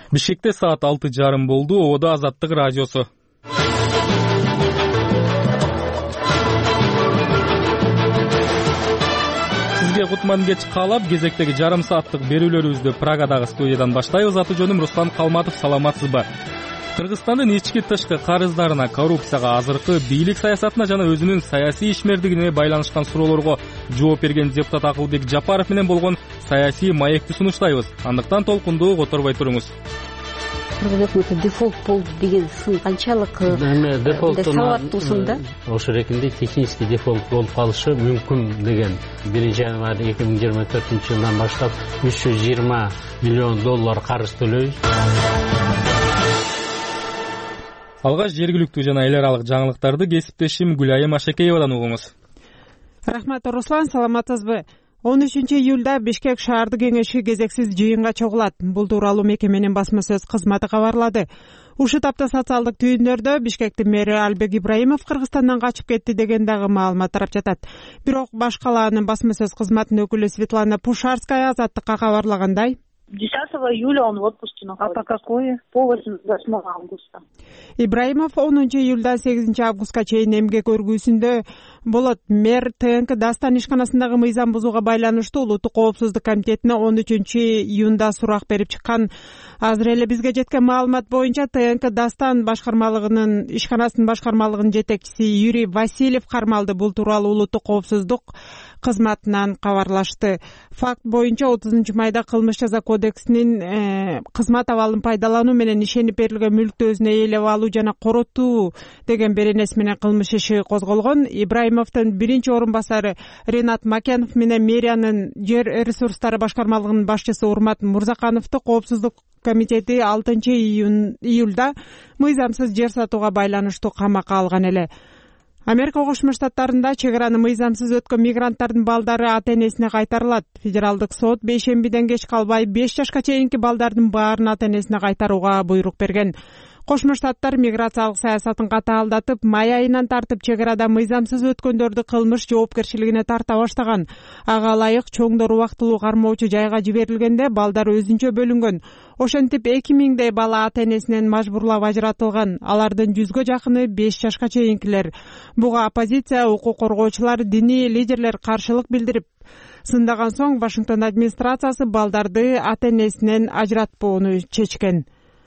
Бишкекте саат 6:30 болду. Ободо Азаттык радиосу. Сизге кутман кеч каалап, кезектеги жарым сааттык берүүлөрүбүздү Прагадагы студиядан баштайбыз. Аты жөнүм Руслан Калматов. Саламатсызбы? Кыргызстандын ички тышкы карыздарына, коррупцияга, азыркы бийлик саясатына жана өзүнүн саясий ишмердигине байланышкан суроолорго жооп берген депутат Акылбек Жапаров менен болгон саясий маекти сунуштайбыз. Андыктан толкундуу которбой туруңуз. Кыргыз өкмөтү дефолт болду деген сын канчалык салаттуусун да? Ошол эркинде технический дефолт болуп калышы мүмкүн деген 1 январь 2024 жылдан баштап 320 миллион доллар карыз төлөйбүз. Алгач жергиликтүү жана эл аралык жаңылыктарды кесиптешим Гүлайым Ашекеевадан угуңуз. Рахмат, Руслан, саламатсызбы? 13-июлда Бишкек шаардык кеңеши кезексиз жыйынга чогулат. Бул тууралуу мекеменин басма сөз кызматы кабарлады. Ушул тапта социалдык түйүндөрдө Бишкектин мэри Албек Ибраимов Кыргызстандан качып кетти деген дагы маалымат тарап жатат. Бирок баш калаанын басма сөз кызматынын өкүлү Светлана Пушарская Азаттыкка кабарлагандай, 10 июля он в отпуске находится. А по какое? По 8 августа. Ибраимов 10 июлда 8 августка чейин эмгек өргүүсүндө болот. Мэр ТНК Дастан ишканасындагы мыйзам бузууга байланыштуу Улуттук коопсуздук комитетине 13 июнда сурак берип чыккан. Азыр эле бизге жеткен маалымат боюнча ТНК Дастан башкармалыгынын ишканасынын башкармалыгынын жетекчиси Юрий Васильев кармалды. Бул тууралуу Улуттук коопсуздук кызматынан кабарлашты. Факт боюнча 30 майда кылмыш жаза кодексинин кызмат абалын пайдалануу менен ишенип берилген мүлктү өзүнө ээлеп алуу жана коротуу деген беренеси менен кылмыш иши козголгон. Ибраимовдун биринчи орун басары Ренат Макенов менен мэриянын жер ресурстары башкармалыгынын башчысы Урмат Мурзакановду коопсуздук комитети 6 июлда мыйзамсыз жер сатууга байланыштуу камакка алган эле. Америка Кошмо Штаттарында чек араны мыйзамсыз өткөн мигранттардын балдары ата-энесине кайтарылат. Федералдык сот бейшембиден кеч калбай 5 жашка чейинки балдардын баарын ата-энесине кайтарууга буйрук берген. Кошмо Штаттар миграциялык саясатын катаалдатып, май айынан тартып чек арада мыйзамсыз өткөндөрдү кылмыш жоопкерчилигине тарта баштаган. Ага ылайык чоңдор убактылуу кармоочу жайга жиберилгенде балдар өзүнчө бөлүнгөн. Ошентип 2000дей бала ата-энесинен мажбурлап ажыратылган. Алардын 100гө жакыны 5 жашка чейинкилер. Буга оппозиция, укук коргоочулар, диний лидерлер каршылык билдирип сындаган соң Вашингтон администрациясы балдарды ата-энесинен ажыратпоону чечкен.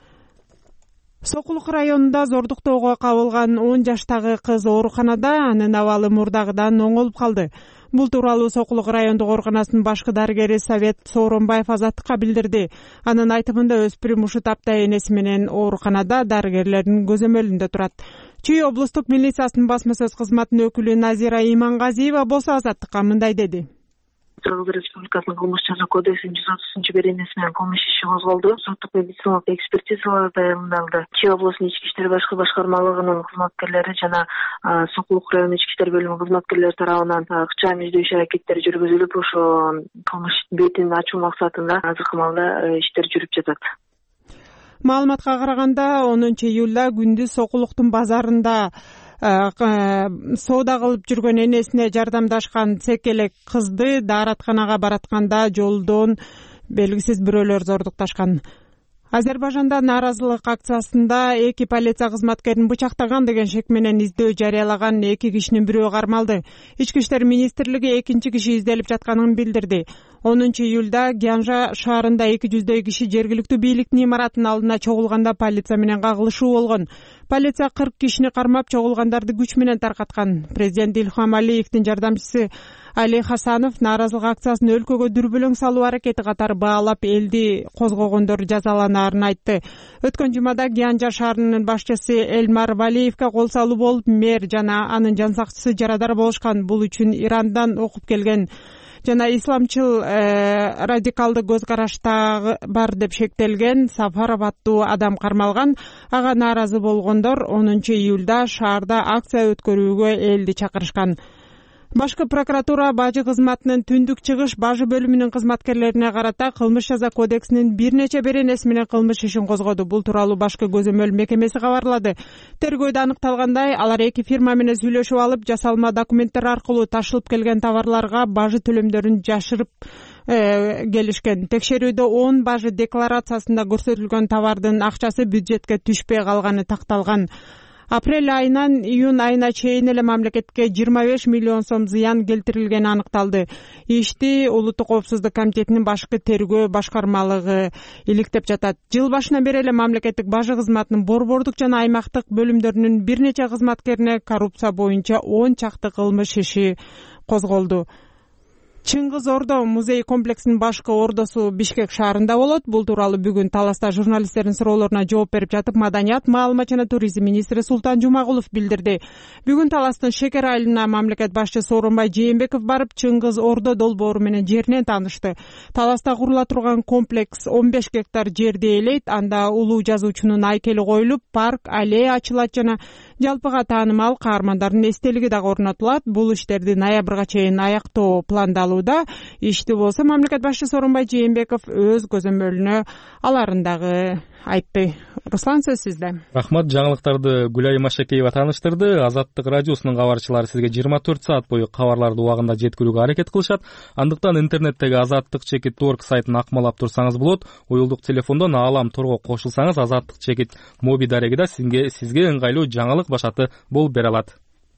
Сокулук районунда зордуктоого кабылган 10 жаштагы кыз ооруканада, анын абалы мурдагыдан оңолуп калды. Бул тууралуу Сокулук райондук ооруканасынын башкы дарыгери Совет Сооронбаев Азаттыкка билдирди. Анын айтымында өспүрүм ушул тапта энеси менен ооруканада дарыгерлердин көзөмөлүндө турат. Чүй облустук милициясынын басма сөз кызматынын өкүлү Назира Имангазиева болсо Азаттыкка мындай деди. Кыргыз Республикасынын кылмыш жаза кодексинин 130 беренеси менен кылмыш иши козголду. Соттук медициналык экспертизалар даярдалды. Чүй облустунун ички иштер башкы башкармалыгынын кызматкерлери жана Сокулук районунун ички иштер бөлүмүнүн кызматкерлери тарабынан ыкчам издөө иш-аракеттери жүргүзүлүп, ошо кылмыш бетин ачуу максатында азыркы маалда иштер жүрүп жатат. Маалыматка караганда 10 июлда күндүз Сокулуктун базарында соода кылып жүргөн энесине жардамдашкан цекелек кызды дааратканага баратканда жолдон белгисиз бирөөлөр зордукташкан. Азербайжанда нааразылык акциясында 2 полиция кызматкерин бычактаган деген шек менен издөө жарыялаган 2 кишинин бирөө кармалды. Ички иштер министрлиги 2 киши изделип жатканын билдирди. 10 июлда Гянжа шаарында 200дөй киши жергиликтүү бийликтин имаратынын алдына чогулганда полиция менен кагылышуу болгон. Полиция 40 кишини кармап, чогулгандарды күч менен таркаткан. Президент Илхам Алиевдин жардамчысы Али Хасанов нааразылык акциясын өлкөгө дүрбөлөң салуу аракети катары баалап, элди козгогондор жазаланаарын айтты. Өткөн жумада Гянжа шаарынын башчысы Элмар Валиевге кол салуу болуп, мэр жана анын жан сакчысы жарадар болушкан. Бул үчүн Ирандан окуп келген жана исламчыл радикалдык көз карашта бар деп шектелген Сафаров аттуу адам кармалган. Ага нааразы болгондор 10 июлда шаарда акция өткөрүүгө элди чакырышкан. Башкы прокуратура бажы кызматынын түндүк чыгыш бажы бөлүмүнүн кызматкерлерине карата кылмыш жаза кодексинин бир нече беренеси менен кылмыш ишин козгоду. Бул тууралуу башкы көзөмөл мекемеси кабарлады. Тергөөдө аныкталгандай, алар 2 фирма менен сүйлөшүп алып, жасалма документтер аркылуу ташылып келген товарларга бажы төлөмдөрүн жашырып келишкен. Текшерүүдө 10 бажы декларациясында көрсөтүлгөн товардын акчасы бюджетке түшпөй калганы такталган. Апрель айынан июнь айына чейин эле мамлекетке 25 миллион сом зыян келтирилгени аныкталды. Ишти Улуттук коопсуздук комитетинин башкы тергөө башкармалыгы иликтеп жатат. Жыл башынан бери эле мамлекеттик бажы кызматынын борбордук жана аймактык бөлүмдөрүнүн бир нече кызматкерине коррупция боюнча 10 чакты кылмыш иши козголду. Чыңгыз Ордо музей комплексинин башкы ордосу Бишкек шаарында болот. Бул тууралуу бүгүн Таласта журналисттердин суроолоруна жооп берип жатып, Маданият, маалымат жана туризм министри Султан Жумагулов билдирди. Бүгүн Таластын Шекер айылына мамлекет башчысы Сооронбай Жээнбеков барып, Чыңгыз Ордо долбоору менен жеринен таанышты. Таласта курула турган комплекс 15 гектар жерди ээлейт. Анда улуу жазуучунун айкели коюлуп, парк, аллея ачылат жана жалпыга таанымал каармандардын эстелиги дагы орнотулат. Бул иштерди ноябрга чейин аяктоо пландалууда. Ишти болсо мамлекет башчысы Сооронбай Жээнбеков өз көзөмөлүнө аларын дагы айтты. Руслан, сөз сизде. Рахмат, жаңылыктарды Гүлай Машакеева тааныштырды. Азаттык радиосунун кабарчылары сизге 24 саат бою кабарларды убагында жеткирүүгө аракет кылышат. Андыктан интернеттеги azattik.org сайтын акмалап турсаңыз болот. Уюлдук телефондон Аалам торго кошулсаңыз Азаттык моби дарегида сизге ыңгайлуу жаңылык башаты болуп бере алат.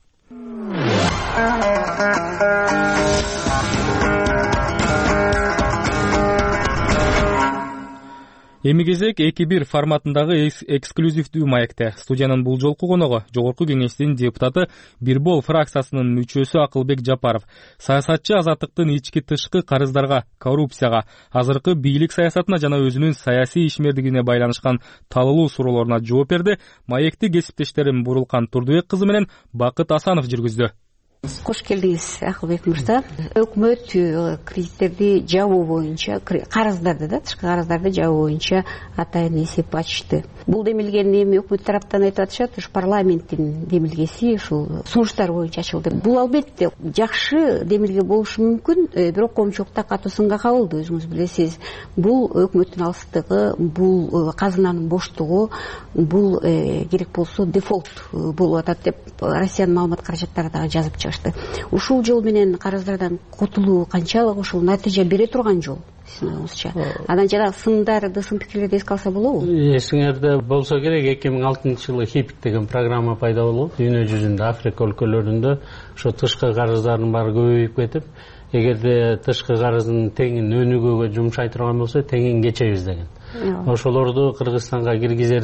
Эми кезек 2-1 форматындагы эксклюзивдүү маекте. Студиянын бул жолку коногу Жогорку Кеңештин депутаты Бирбол фракциясынын мүчөсү Акылбек Жапаров. Саясатчы Азаттыктын ички тышкы карыздарга, коррупцияга, азыркы бийлик саясатына жана өзүнүн саясий ишмердигине байланышкан талылуу суроолоруна жооп берди. Маекти кесиптештерим Бурулкан Турдубек кызы менен Бакыт Асанов жүргүздү. Кош келдиңиз, Акылбек мырза. Өкмөт кредиттерди жабуу боюнча, карыздарды тышкы карыздарды жабуу боюнча атайын эсеп ачты. Бул демилген эми өкмөт тараптан айтып атышат, ушу парламенттин демилгеси, ушул сунуштар боюнча ачылды. Бул албетте жакшы демилге болушу мүмкүн, бирок коомчулукта катуу сынга кабылды. Өзүңүз билесиз, бул өкмөттүн алыстыгы, бул казынанын боштугу, бул керек болсо дефолт болуп атат деп Россиянын маалымат каражаттары дагы жазып чыгышты. Ушул жол менен карыздардан кутулуу канчалык ушул натыйжа бере турган жол сиздин оюңузча? Анан жана сындарды, сын пикирлерди эске алса болобу? Эсиңерде болсо керек, 2006-жылы HIPIC деген программа пайда болуп, дүйнө жүзүндө Африка өлкөлөрүндө ошо тышкы карыздардын баары көбөйүп кетип, эгерде тышкы карыздын теңин өнүгүүгө жумшай турган болсо, теңин кечебиз деген. Ошолорду Кыргызстанга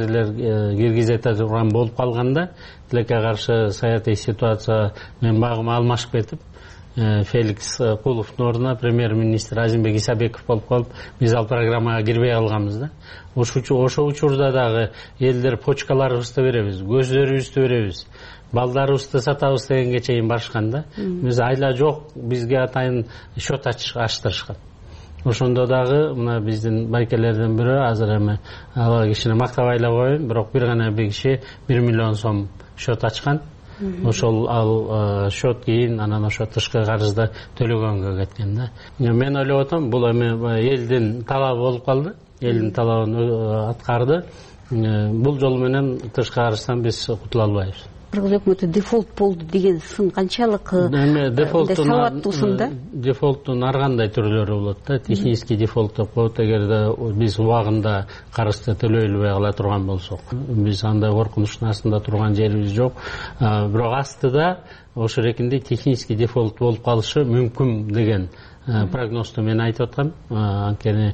киргизе турган болуп калганда, тилекке каршы саясий ситуация менен багыма алмашып кетип, Феликс Куловдун ордуна премьер-министр Азимбек Исабеков болуп калып, биз ал программага кирбей калганбыз да. Ошо учурда дагы элдер почкаларыбызды беребиз, көздөрүбүздү беребиз, балдарыбызды сатабыз дегенге чейин барышкан да. Биз айла жок, бизге атайын счет ачтырышкан. Ошондо дагы мына биздин байкелерден бири азыр эми ал кишини мактабай коеюн, бирок бир гана бир киши 1 миллион сом счет ачкан. Ошол ал счет кийин анан ошо тышкы карызды төлөгөнгө кеткен да. Мен ойлоп атам, бул эми элдин талабы болуп калды, элдин талабын аткарды. Бул жол менен тышкы карыздан биз кутула албайбыз. Кыргыз өкмөтү дефолт болду деген сын канчалык сабаттуусунда? Дефолттун ар кандай түрлөрү болот да. Технический дефолт деп коет, эгерде биз убагында карызды төлөй албай кала турган болсок. Биз андай коркунучтун астында турган жерибиз жок. Бирок астыда ошо рекинде технический дефолт болуп калышы мүмкүн деген прогнозду мен айтып аткам. Анткени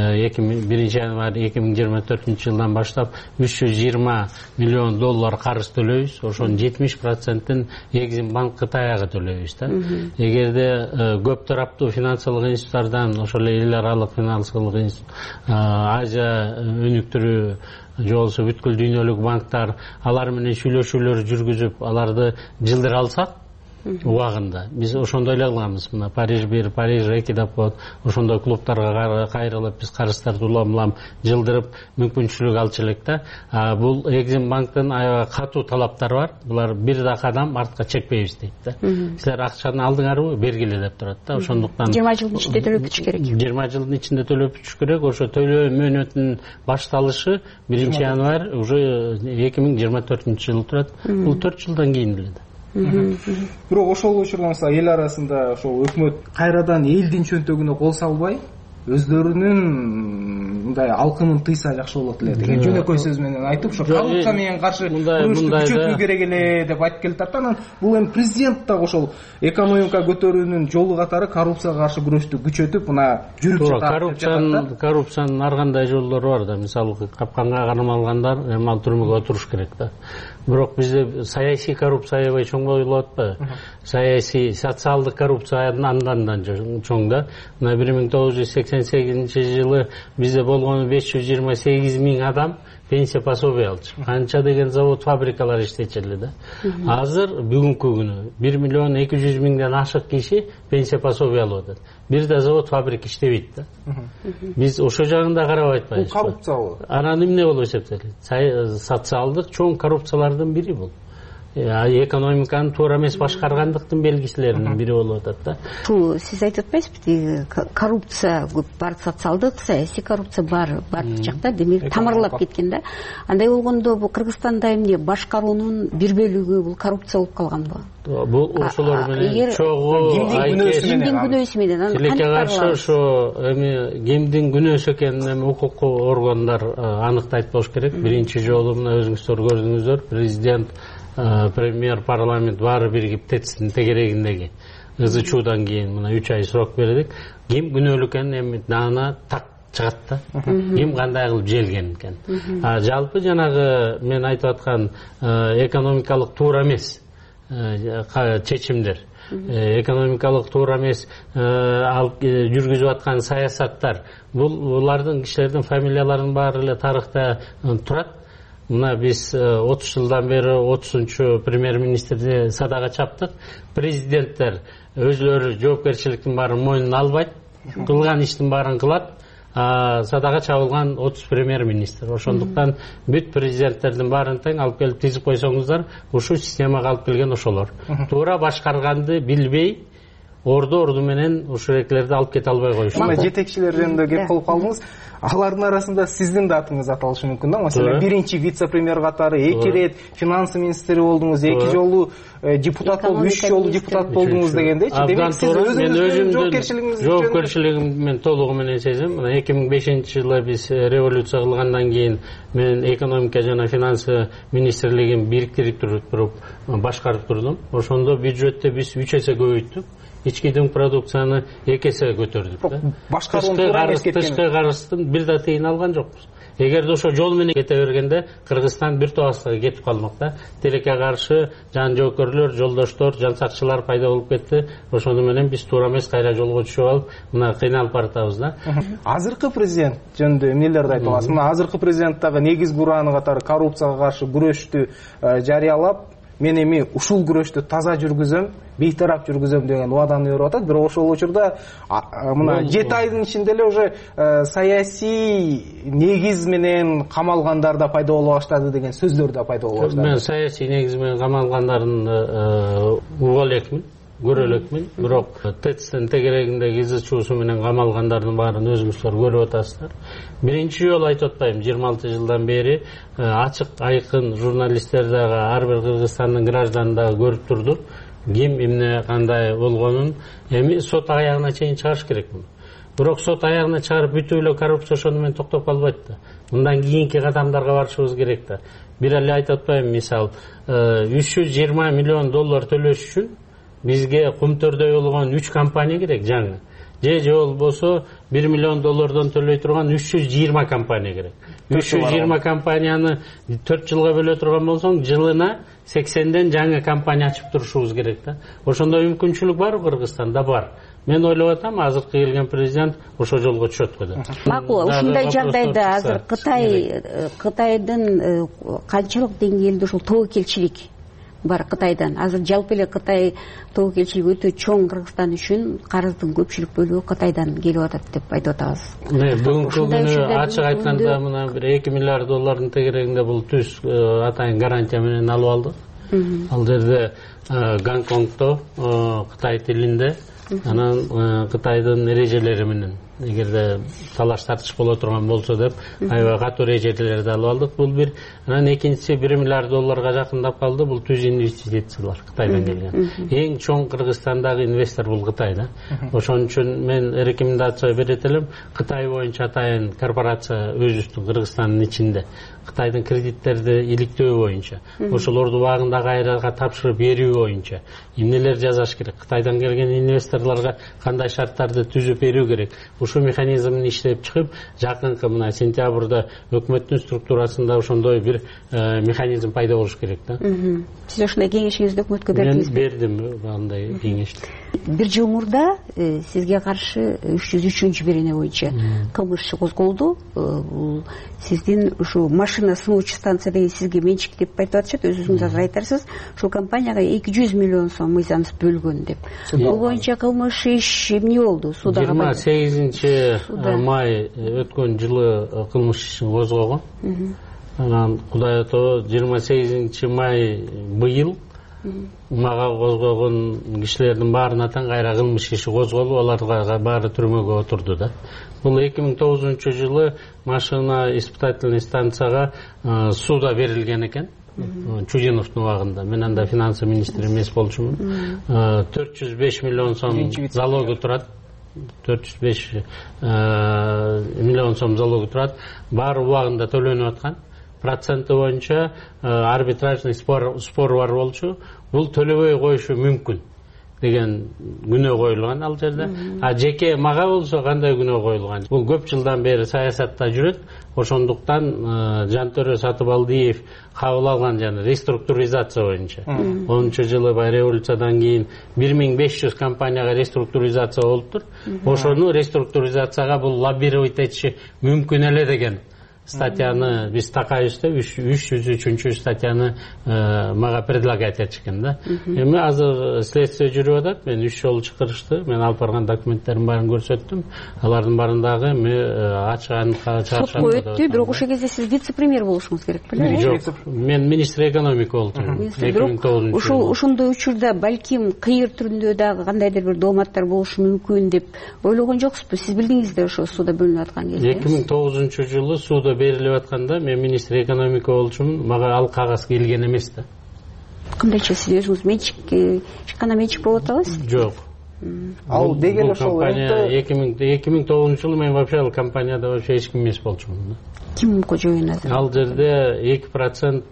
1-январь 2024-жылдан баштап 320 миллион доллар карыз төлөйбүз. Ошонун 70%-ын Экзим банк Кытайга төлөйбүз да. Эгерде көп тараптуу финансылык институттардан, ошол эле эл аралык финансылык институт, Азия өнүктүрүү же болбосо бүткүл дүйнөлүк банктар алар менен сүйлөшүүлөр жүргүзүп, аларды жылдыра алсак, убагында биз ошондой эле кылганбыз. Мына Париж 1, Париж 2 деп коет. Ошондой клубтарга кайрылып биз карыздарды улам жылдырып мүмкүнчүлүк алчу элек да. Бул Экзим банктын аябай катуу талаптары бар. Булар бир да кадам артка чекпейбиз дейт да. Силер акчаны алдыңарбы, бергиле деп турат да. Ошондуктан 20 жылдын ичинде төлөп бүтүш керек. 20 жылдын ичинде төлөп бүтүш керек. Ошо төлөө мөөнөтүнүн башталышы 1-январь уже 2024-жыл турат. Бул 4 жылдан кийин эле да. Бирок ошол учурда эл арасында ошол өкмөт кайрадан элдин чөнтөгүнө кол салбай, өздөрүнүн мындай алкымын тыйса жакшы болот эле деген жөнөкөй сөз менен айтып, ошо коррупция менен каршы күрөштү күчөтүү керек эле деп айтып келатат. Анан бул эми президент дагы ошол экономика көтөрүүнүн жолу катары коррупцияга каршы күрөштү күчөтүп, мына жүрүп жатат. Коррупциянын ар кандай жолдору бар да. Мисалы, капканга кармалгандар эми ал түрмөгө отуруш керек да. Бирок бизде саясий коррупция аябай чоң болуп атпайбы? Саясий, социалдык коррупция андан чоң да. Мына 1988-жылы бизде болгону 528 миң адам пенсия пособие алчу. Канча деген завод, фабрикалар иштечели да. Азыр бүгүнкү күнү 1.200.000 ашык киши пенсия пособие алып атат. Бир да завод, фабрика иштебейт да. Биз ошо жагында карап атпайбыз. Бул коррупциябы? Анан эмне болуп эсептелет? Социалдык чоң коррупциялардын бири бул. Экономиканы туура эмес башкаргандыктын белгисилеринин бири болуп атат да. Сиз айтып атпайсызбы, коррупция көп бар, социалдык, саясий коррупция бар, бардык жакта, демек тамырлап кеткен да. Андай болгондо бул Кыргызстанда эмне башкаруунун бир бөлүгү бул коррупция болуп калганбы? Бул ошолор менен чогуу кимдин күнөөсү менен тилекке каршы ошо эми кимдин күнөөсү экенин эми укуктук органдар аныктайт болуш керек. Биринчи жолу мына өзүңүздөр көрдүңүздөр, президент, премьер, парламент баары биригип ТЭЦтин тегерегиндеги ызы чуудан кийин мына 3 ай срок бердик. Ким күнөөлүү экенин эми даана так чыгат да. Ким кандай кылып желген экен. Жалпы жанагы мен айтып аткан экономикалык туура эмес чечимдер, экономикалык туура эмес алып жүргүзүп аткан саясаттар, булардын кишилердин фамилияларынын баары эле тарыхта турат. Мына биз 30 жылдан бери 30-чу премьер-министрди садага чаптык. Президенттер өзлөрү жоопкерчиликтин баарын мойнуна албайт, кылган иштин баарын кылат. Садага чабылган 30 премьер-министр. Ошондуктан бүт президенттердин баарын тең алып келип тизип койсоңуздар, ушул системага алып келген ошолор. Туура башкарганды билбей, орду менен ушул экилерди алып кете албай коюшат. Мына жетекчилер жөнүндө кеп кылып калдыңыз. Алардын арасында сиздин да атыңыз аталышы мүмкүн да. Маселен, биринчи вице-премьер катары 2 рет финансы министри болдуңуз, 2 жолу депутат болуп, 3 жолу депутат болдуңуз дегендечи. Демек сиз өзүңүздүн жоопкерчилигимди мен толугу менен сезем. Мына 2005-жылы биз революция кылгандан кийин мен экономика жана финансы министрлигин бириктирип туруп башкарып турдум. Ошондо бюджетти биз 3 эсе көбөйттүк. Ички продукцияны 2 эсе көтөрдүк да. Тышкы карыздын бир да тыйын алган жокпуз. Эгерде ошо жол менен кете бергенде Кыргызстан бир тоостага кетип калмак да. Тилекке каршы жан жоокерлөр, жолдоштор, жан сакчылар пайда болуп кетти. Ошону менен биз туура эмес кайра жолго түшүп алып, мына кыйналып баратабыз да. Азыркы президент жөнүндө эмнелерди айта аласыз? Мына азыркы президент дагы негизги урааны катары коррупцияга каршы күрөштү жарыялап, мен эми ушул күрөштү таза жүргүзөм, бейтарап жүргүзөм деген убаданы берип атат. Бирок ошол учурда мына 7 айдын ичинде эле уже саясий негиз менен камалгандар да пайда боло баштады деген сөздөр да пайда боло баштады. Мен саясий негиз менен камалгандарын уга элекмин, көрө элекмин. Бирок ТЭЦтин тегерегиндеги изы чуусу менен камалгандардын баарын өзүңүздөр көрүп атасыздар. Биринчи жолу айтып атпайм, 26 жылдан бери ачык айкын журналисттер дагы ар бир Кыргызстандын гражданы дагы көрүп турду. Ким эмне кандай болгонун эми сот аягына чейин чыгарыш керек муну. Бирок сот аягына чыгарып бүтүп эле коррупция ошону менен токтоп калбайт да. Мындан кийинки кадамдарга барышыбыз керек да. Бир эле айтып атпайм, мисал 320 миллион доллар төлөш үчүн бизге Кумтөрдө болгон 3 компания керек жаңы. Же болбосо 1 миллион доллардан төлөй турган 320 компания керек. 320 компанияны 4 жылга бөлө турган болсоң, жылына 80ден жаңы компания ачып турушубуз керек да. Ошондой мүмкүнчүлүк бар Кыргызстанда бар. Мен ойлоп атам, азыркы келген президент ошо жолго түшөт го деп. Макул, ушундай жагдайда азыр Кытайдын канчалык деңгээлде ушул тобокелчилик бар Кытайдан. Азыр жалпы эле Кытай тобокелчилиги өтө чоң Кыргызстан үчүн, карыздын көпчүлүк бөлүгү Кытайдан келип атат деп айтып атабыз. Бүгүнкү күнү ачык айтканда мына бир 2 миллиард доллардын тегерегинде бул түз атайын гарантия менен алып алдык. Ал жерде Гонконгдо Кытай тилинде, анан Кытайдын эрежелери менен эгерде талаш тартыш боло турган болсо деп аябай катуу эрежелерди алып алдык. Бул бир. Анан экинчиси $1 миллиард жакындап калды. Бул түз инвестициялар Кытайдан келген. Эң чоң Кыргызстандагы инвестор бул Кытай да. Ошон үчүн мен рекомендация берет элем. Кытай боюнча атайын корпорация өзүбүздүн Кыргызстандын ичинде Кытайдын кредиттерди иликтөө боюнча, ошолорду убагында кайрага тапшырып берүү боюнча эмнелер жасаш керек? Кытайдан келген инвесторлорго кандай шарттарды түзүп берүү керек? Ушул механизмин иштеп чыгып, жакынкы мына сентябрда өкмөттүн структурасында ошондой бир механизм пайда болуш керек да. Сиз ошондой кеңешиңизди өкмөткө бердиңизби? Мен бердим андай кеңешти. Бир жыл мурда сизге каршы 303 берене боюнча кылмыш козголду. Бул сиздин ушул машина сынуучу станция деген сизге менчик деп айтып атышат, өзүңүз азыр айтарсыз. Ушул компанияга 200 миллион сом мыйзамсыз бөлгөн деп. Бул боюнча кылмыш иш эмне болду? Суда 28 май өткөн жылы кылмыш ишин козгогон. Анан Кудай ото 28 май быйыл мага козгогон кишилердин баарына тең кайра кылмыш иши козголуп, аларга баары түрмөгө отурду да. Бул 2009 жылы машина испытательный станцияга суда берилген экен. Чудиновдун убагында. Мен анда финансы министри эмес болчумун. 405 миллион сом залогу турат. 405 миллион сом залогу турат. Баары убагында төлөнүп аткан. Проценти боюнча арбитражный спор бар болчу. Бул төлөбөй коюшу мүмкүн деген күнөө коюлган ал жерде. А жеке мага болсо кандай күнөө коюлган? Бул көп жылдан бери саясатта жүрөт. Ошондуктан Жантөрө Сатыбалдиев кабыл алган жана реструктуризация боюнча 10-жылы революциядан кийин 1500 компанияга реструктуризация болуптур. Ошону реструктуризацияга бул лоббировать этиши мүмкүн эле деген статьяны биз такайбызда 303 статьяны мага предлагать этишкен да. Эми азыр следствие жүрүп атат. Мен 3 жолу чакырышты. Мен алып барган документтердин баарын көрсөттүм. Алардын баарындагы ачык сотко өттү, бирок ошол кезде сиз вице-премьер болушуңуз керек беле? Жок, мен министр экономика болдум. 2009 жылы. Ошондой учурда балким кыйыр түрүндө дагы кандайдыр бир дооматтар болушу мүмкүн деп ойлогон жоксузбу? Сиз билдиңизби ошо суда бөлүнүп аткан кезде? 2009 жылы суда берилип атканда мен министр экономика болчумун, мага ал кагаз келген эмес да. Кандайча сиз өзүңүз менчик, ишкана менчик болуп атабыз? Жок. Ал деген ошол 2009 жылы мен вообще ал компанияда вообще эч ким эмес болчумун. Ким кожоюн азыр? Ал жерде 2%,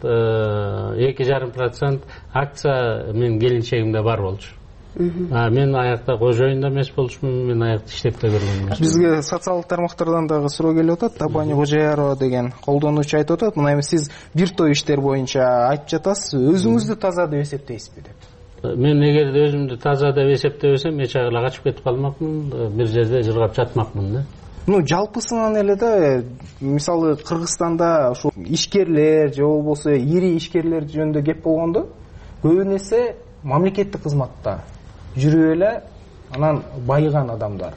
2,5% акция менин келинчегимде бар болчу. Мен аякта кожоюнда эмес болчумун, мен аякта иштеп да көргөн эмес. Бизге социалдык тармактардан дагы суроо келип атат. Табани Кожоярова деген колдонуучу айтып атат. Мына эми сиз бир топ иштер боюнча айтып жатасыз, өзүңүздү таза деп эсептейсизби деп. Мен эгерде өзүмдү таза деп эсептебесем, эч жагыла качып кетип калмакмын, бир жерде жыргап жатмакмын да. Жалпысынан эле да, мисалы Кыргызстанда ошо ишкерлер же болбосо ири ишкерлер жөнүндө кеп болгондо, көбүн эсе мамлекеттик кызматта жүрүп эле анан байыган адамдар.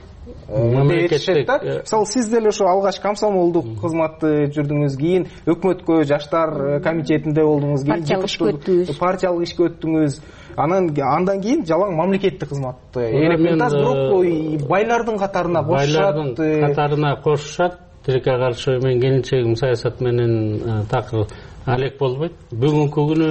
Мисалы сиз деле ошо алгач комсомолдук кызматты жүрдүңүз, кийин өкмөткө жаштар комитетинде болдуңуз, кийин партиялык ишке өттүңүз. Андан кийин жалаң мамлекеттик кызматты элементаз, бирок байлардын катарына кошушат. Байлардын катарына кошушат. Тилекке каршы мен келинчегим саясат менен такыр алек болбойт. Бүгүнкү күнү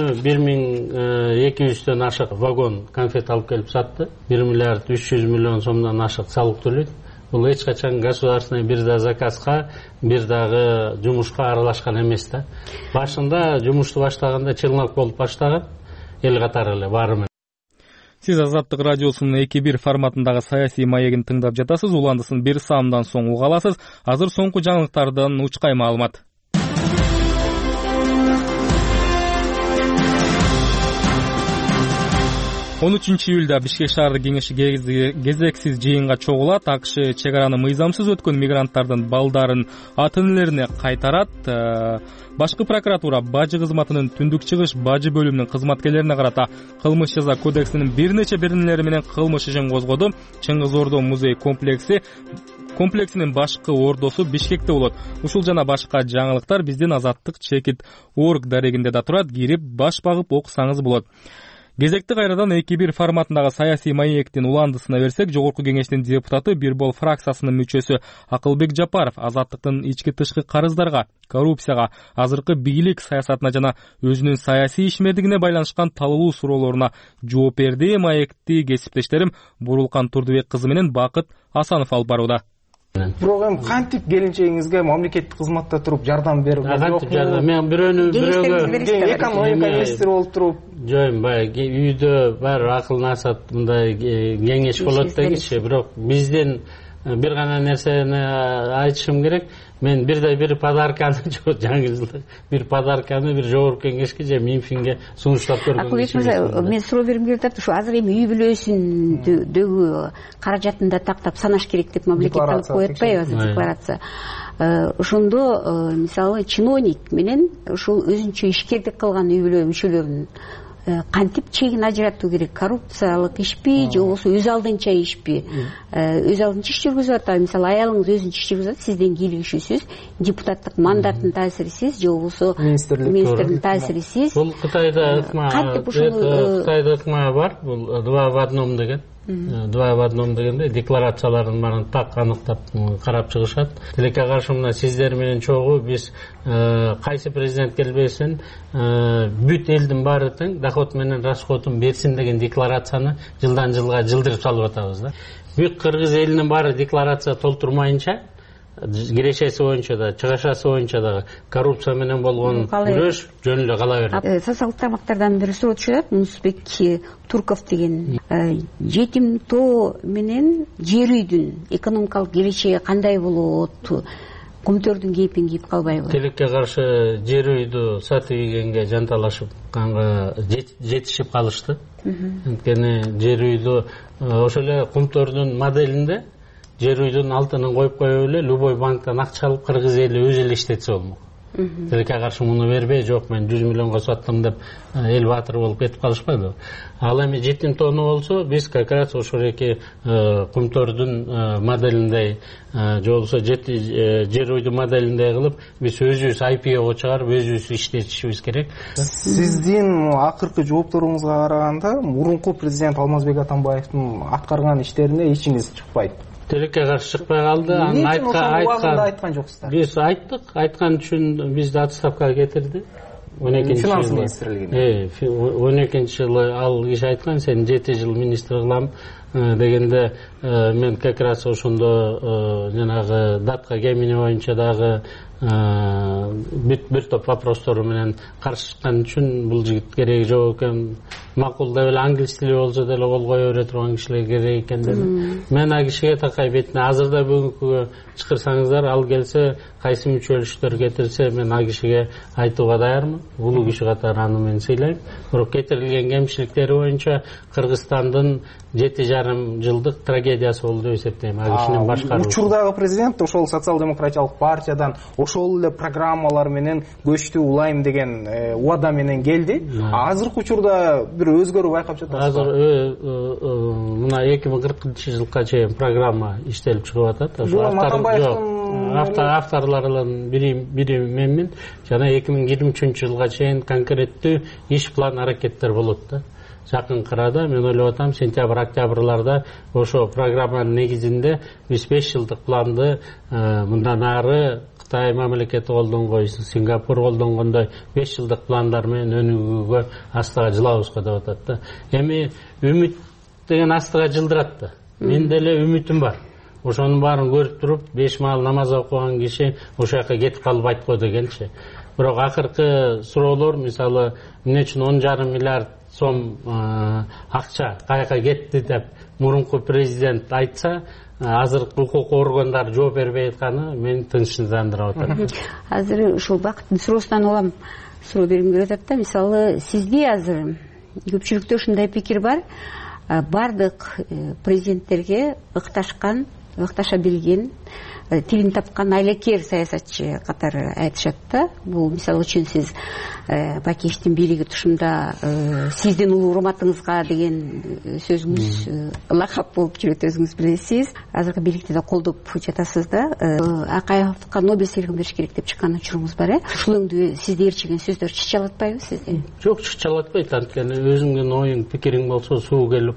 1200 ашык вагон конфет алып келип сатты. 1 миллиард 300 миллион сомдон ашык салык төлөйт. Бул эч качан государственный бир да заказга, бир дагы жумушка аралашкан эмес да. Башында жумушту баштаганда челнок болуп баштаган, эл катары эле баары менен. Сиз Азаттык радиосунун 2-1 форматындагы саясий маегин тыңдап жатасыз. Уландысын бир саамдан соң уга аласыз. Азыр соңку жаңылыктардан учкай маалымат. 13 июлда Бишкек шаардык кеңеши кезексиз жыйынга чогулат. АКШ чек араны мыйзамсыз өткөн мигранттардын балдарын ата-энелерине кайтарат. Башкы прокуратура бажы кызматынын түндүк чыгыш бажы бөлүмүнүн кызматкерлерине карата кылмыш жаза кодексинин бир нече беренелери менен кылмыш ишин козгоду. Чыңгыз Ордо музей комплексинин башкы ордосу Бишкекте болот. Ушул жана башка жаңылыктар биздин Азаттык чекит орг дарегинде да турат. Кирип баш багып окусаңыз болот. Кезекти кайрадан 2-1 форматындагы саясий маектин уландысына берсек, Жогорку Кеңештин депутаты Бирбол фракциясынын мүчөсү Акылбек Жапаров азаттыктын ички-тышкы карыздарга, коррупцияга, азыркы бийлик саясатына жана өзүнүн саясий ишмердигине байланышкан талуулуу суроолоруна жооп берди. Маекти кесиптештерим Бурулкан Турдубек кызы менен Бакыт Асанов алып барууда. Бирок эми кантип келинчегиңизге мамлекеттик кызматта туруп жардам берип жокпу? Мен бирөөнү экономика министри болуп туруп жойм баягы үйдө баары акыл насаат мындай кеңеш болот дегичи. Бирок бизден бир гана нерсени айтышым керек. Мен бир подарканы жаңы жылда бир подарканы бир Жогорку Кеңешке же Минфинге сунуштап көргөм. Акылбек мырза, мен суроо бергим келип атат. Ушу азыр эми үй бүлөсүндөгү каражатын да тактап санаш керек деп мамлекет алып коюп атпайбы азыр декларация. Ошондо мисалы чиновник менен ушул өзүнчө ишкердик кылган үй бүлө мүчөлөрүнүн кантип чегин ажыратуу керек? Коррупциялык ишпи же болбосо өз алдынча ишпи? Өз алдынча иш жүргүзүп атат. Мисалы аялыңыз өзүнчө иш жүргүзүп атат, сизден кийлигишүүсүз, депутаттык мандаттын таасирисиз же болбосо министрдин таасирисиз. Бул Кытайда ыкма бар. Бул два в одном деген. Два в одном дегенде декларациялардын баарын так аныктап карап чыгышат. Тилекке каршы мына сиздер менен чогуу биз кайсы президент келбесин бүт элдин баары тең доход менен расходун берсин деген декларацияны жылдан жылга жылдырып салып атабыз да. Бүт кыргыз элинин баары декларация толтурмайынча кирешеси боюнча да чыгашасы боюнча да коррупция менен болгон күрөш жөн эле кала берет. Социалдык тармактардан бири суроо түшүп, Мунусбек Турков деген жетим тоо менен жер үйдүн экономикалык келечеги кандай болот? Көмтөрдүн кейпин кийип калбайбы? Тилекке каршы жер үйдү сатып ийгенге жанталашып жетишип калышты. Анткени жер үйдү ошол эле Кумтөрдүн моделинде жер үйдүн алтынын коюп коюп эле любой банктан акча алып кыргыз эли өзү эле иштетсе болмок. Тилекке каршы муну бербей, жок мен 100 миллионго саттым деп эл баатыр болуп кетип калышпайбы? Ал эми жетим тоону болсо биз как раз ошол эки Кумтөрдүн моделиндей же болбосо жер үйдүн моделиндей кылып биз өзүбүз IPOго чыгарып өзүбүз иштетишибиз керек. Сиздин акыркы жоопторуңузга караганда мурунку президент Алмазбек Атамбаевдин аткарган иштерине эчиңиз чыкпайт. Тилекке каршы чыкпай калды. Анын айткан жоксуздар. Биз айттык, айткан үчүн бизди отставкага кетирди. 12-жылы ал киши айткан, сен 7 жыл министр кылам дегенде мен как раз ошондо жанагы датка кемини боюнча дагы бир топ вопростору менен каршы чыккан үчүн бул жигит кереги жок экен, макул деп эле англис тили болсо деле кол кое бере турган кишилер керек экен дедим. Мен ал кишиге такай бетине азырда бүгүнкүгө чакырсаңыздар, ал келсе кайсы мүчөлүштөр кетирсе мен ал кишиге айтууга даярмын. Улуу киши катары аны мен сыйлайм. Бирок кетирилген кемчиликтери боюнча Кыргызстандын 7,5 жылдык трагедиясы болду деп эсептейм. Ал кишинин башкаруу. Учурдагы президент ошол социал-демократиялык партиядан ошол эле программалар менен көчтү улайм деген убада менен келди. Азыркы учурда бир өзгөрүү байкап жатасызбы? Азыр мына 2040-жылга чейин программа иштелип чыгып атат. Авторлордун бири менмин. Жана 2023-жылга чейин конкреттүү иш план аракеттер болот да. Жакын кырада мен ойлоп атам, сентябрь-октябрларда ошо программанын негизинде биз 5 жылдык планды мындан ары Кытай мамлекети колдонгойсун, Сингапур колдонгондой 5 жылдык пландар менен өнүгүүгө астыга жылабызга деп атат да. Эми үмүт деген астыга жылдырат да. Мен деле үмүтүм бар. Ошонун баарын көрүп туруп 5 маал намаз окуган киши ошол жака кетип калып айтпоо дегенчи. Бирок акыркы суроолор, мисалы, эмне үчүн 10,5 миллиард сом акча каяка кетти деп мурунку президент айтса, азыркы укук органдары жооп бербей атканы мени тынчсыздандырып атат. Азыр ушул Бакыттын суроосунан улам суроо бергим келип атат да. Мисалы, сизде азыр көпчүлүктө ушундай пикир бар. Бардык президенттерге ыкташкан ыкташа билген, тилин тапкан айлакер саясатчы катары айтышат да. Бул мисалы үчүн сиз Бакиевдин бийлиги тушунда сиздин улуу урматыңызга деген сөзүңүз лакап болуп жүрөт, өзүңүз билесиз. Азыркы бийликти да колдоп жатасыз да. Акаевга Нобель сыйлыгын бериш керек деп чыккан учуруңуз бар. Ушул өңдү сизди ээрчиген сөздөр чычалатпайбы сизди? Жок, чычалатпайт. Анткени өзүңдүн оюң, пикириң болсо суу келип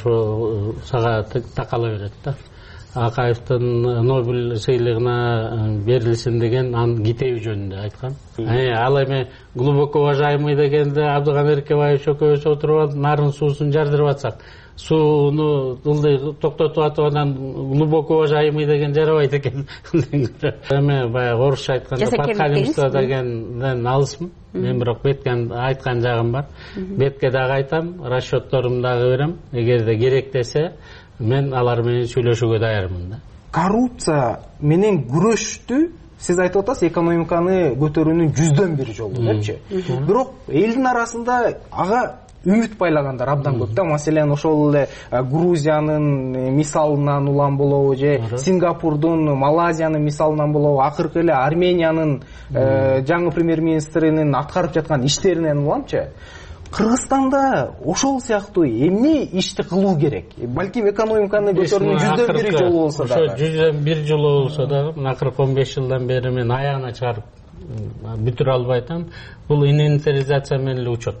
сага такала берет да. Акаевдин Нобель сыйлыгына берилсин деген анын китеби жөнүндө айткан. Ал эми глубоко уважаемый дегенде Абдыган Эркебаевич экөөбүз отуруп алып нарын суусун жардырып атсак, сууну ылдый токтотуп атып анан глубоко уважаемый деген жарабайт экен. Эми баягы орусча айтканда подхалимство дегенден алысмын. Мен бирок бетке айткан жагым бар. Бетке дагы айтам, расчетторумду дагы берем. Эгерде керек десе, мен алар менен сүйлөшүүгө даярмын да. Коррупция менен күрөштү сиз айтып атасыз, экономиканы көтөрүүнүн 100дөн 1 жолу депчи. Бирок элдин арасында ага үмүт байлагандар абдан көп да. Маселен ошол эле Грузиянын мисалынан улам болобу же Сингапурдун, Малайзиянын мисалынан болобу, акыркы эле Армениянын жаңы премьер-министринин аткарып жаткан иштеринен уламчы. Кыргызстанда ошол сыяктуу эмне ишти кылуу керек? Балким экономиканы көтөрүүнүн 100дөн 1 жолу болсо да. Ошо 100дөн 1 жолу болсо дагы, акыркы 15 жылдан бери мен аягына чыгарып бүтүрө албай атам. Бул инвентаризация менен эле учет.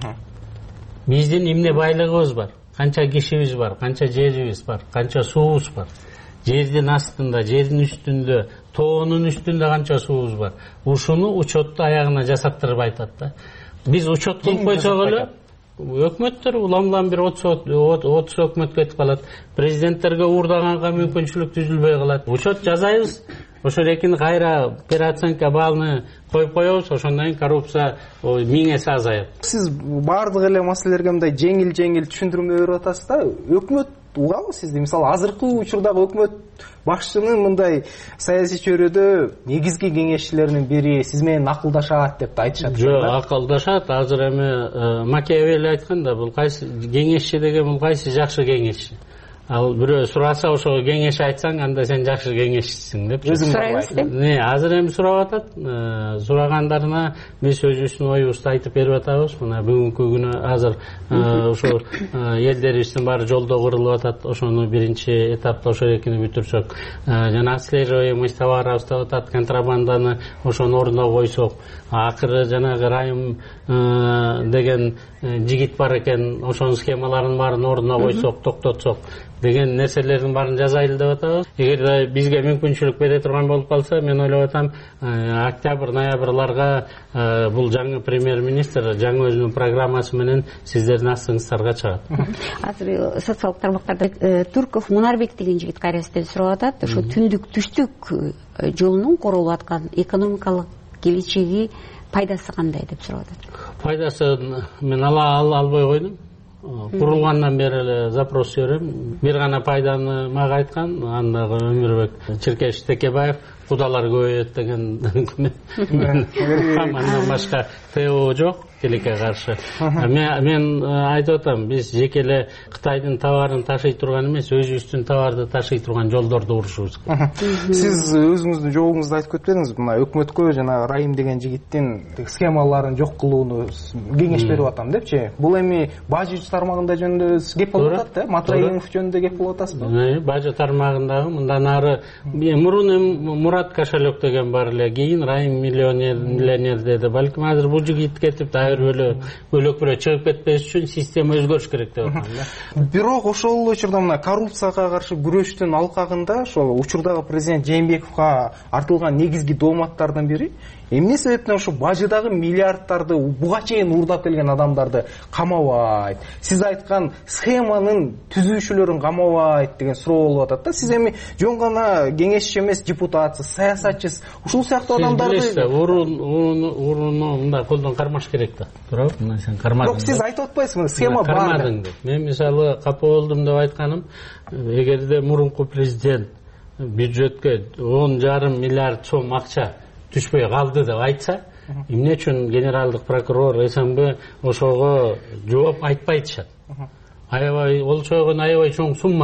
Биздин эмне байлыгыбыз бар, канча кишибиз бар, канча жерибиз бар, канча суубуз бар. Жердин астында, жердин үстүндө, тоонун үстүндө канча суубуз бар. Ушуну учетту аягына жасаттырып айтат да. Биз учет кылып койсок эле, өкмөттөр улам бир 30 өкмөт кетип калат. Президенттерге уурдаганга мүмкүнчүлүк түзүлбөй калат. Учет жасайбыз, ошол экини кайра переоценка баллын коюп коебуз, ошондон кийин коррупция 1000 эсе азаят. Сиз бардык эле маселелерге мындай жеңил түшүндүрмө берип атасыз да. Өкмөт угабы сизди? Мисалы азыркы учурдагы өкмөт башчынын мындай саясий чөйрөдө негизги кеңешчилеринин бири сиз менен акылдашат деп айтышат. Жок, акылдашат. Азыр эми Макиавелли айткан да, бул кайсы кеңешчи деген бул кайсы жакшы кеңешчи. Ал бирөө сураса ошого кеңеш айтсаң, анда сен жакшы кеңешчисиң деп. Сурайбыз деп. Азыр эми сурап атат. Сурагандарына биз өзүбүздүн оюбузду айтып берип атабыз. Мына бүгүнкү күнү азыр ошо элдерибиздин баары жолдо кырылып атат. Ошону биринчи этапта ошо экини бүтүрсөк, жана отслеживаемость товаров деп атат, контрабанданы ошону ордуна койсок, акыры жанагы Райым деген жигит бар экен, ошонун схемаларын баарын ордуна койсок, токтотсок деген нерселердин баарын жазайлы деп атабыз. Эгерде бизге мүмкүнчүлүк бере турган болуп калса, мен ойлоп атам, октябрь, ноябрларга бул жаңы премьер-министр жаңы өзүнүн программасы менен сиздердин астыңыздарга чыгат. Азыр социалдык тармактарда Турков Мунарбек деген жигит кайра сизден сурап атат. Ошо түндүк түштүк жолунун королуп аткан экономикалык келечеги пайдасы кандай деп сурап атат. Пайдасын мен албай койдум. Курулгандан бери эле запрос берем. Бир гана пайданы мага айткан, андагы Өмүрбек Чиркеш Текебаев кудалар көбөйөт деген. Андан башка ТО жок тилекке каршы. Мен айтып атам, биз жеке эле Кытайдын товарын ташый турган эмес, өзүбүздүн товарды ташый турган жолдорду урушубуз. Сиз өзүңүздүн жообуңузда айтып кетпедиңиз, мына өкмөткө жана Райым деген жигиттин схемаларын жок кылууну кеңеш берип атам депчи. Бул эми бажы тармагында жөнүндө кеп болуп атат да? Матраимов жөнүндө кеп болуп атасызбы? Бажы тармагындагы мындан ары мурун Мурат Кошелек деген бар эле, кийин Райым миллионер деди. Балким азыр бул жигит кетип бөлөк бирөө чыгып кетпеш үчүн система өзгөрүш керек деп атам да. Бирок ошол учурда мына коррупцияга каршы күрөштүн алкагында ошол учурдагы президент Жээнбековго артылган негизги дооматтардын бири эмне себептен ошо бажыдагы миллиарддарды буга чейин уурдап келген адамдарды камабайт, сиз айткан схеманын түзүүчүлөрүн камабайт деген суроо болуп атат да. Сиз эми жөн гана кеңешчи эмес, депутатсыз, саясатчысыз. Ушул сыяктуу адамдарды уруну мындай колдон кармаш керек да. Туурабы? Мына сен кармадың. Бирок сиз айтып атпайсызбы, схема бар деп. Мен мисалы капа болдум деп айтканым, эгерде мурунку президент бюджетке 10,5 миллиард сом акча түшпөй калды деп айтса, эмне үчүн генералдык прокурор СМБ ошого жооп айтпай атышат? Аябай, ол чойгон аябай чоң сумманы.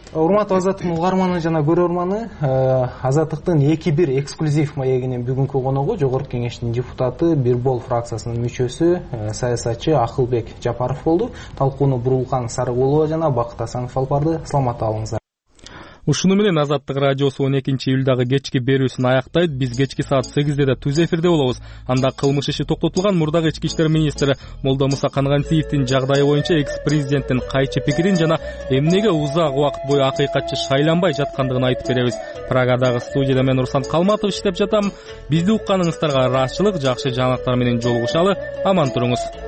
урматтуу Азаттыктын угарманы жана көрөрманы, Азаттыктын 2-1 эксклюзив маегинин бүгүнкү коногу Жогорку Кеңештин депутаты, Бирбол фракциясынын мүчөсү, саясатчы Акылбек Жапаров болду. Талкууну Бурулкан Сарыгулова жана Бакыт Асанов алып барды. Саламатта болуңуздар. Ушуну менен Азаттык радиосу 12-июлдагы кечки берүүсүн аяктайт. Биз кечки саат 8-де түз эфирде болобуз. Анда кылмыш иши токтотулган мурдагы ички иштер министри Молдомуса Кангансиевдин жагдайы боюнча экс-президенттин кайчы пикирин жана эмнеге узак убакыт бою акыйкатчы шайланбай жаткандыгын айтып беребиз. Прагадагы студияда мен Руслан Калматов иштеп жатам. Бизди укканыңыздарга ыраазычылык, жакшы жаңылыктар менен жолугушалы. Аман туруңуз.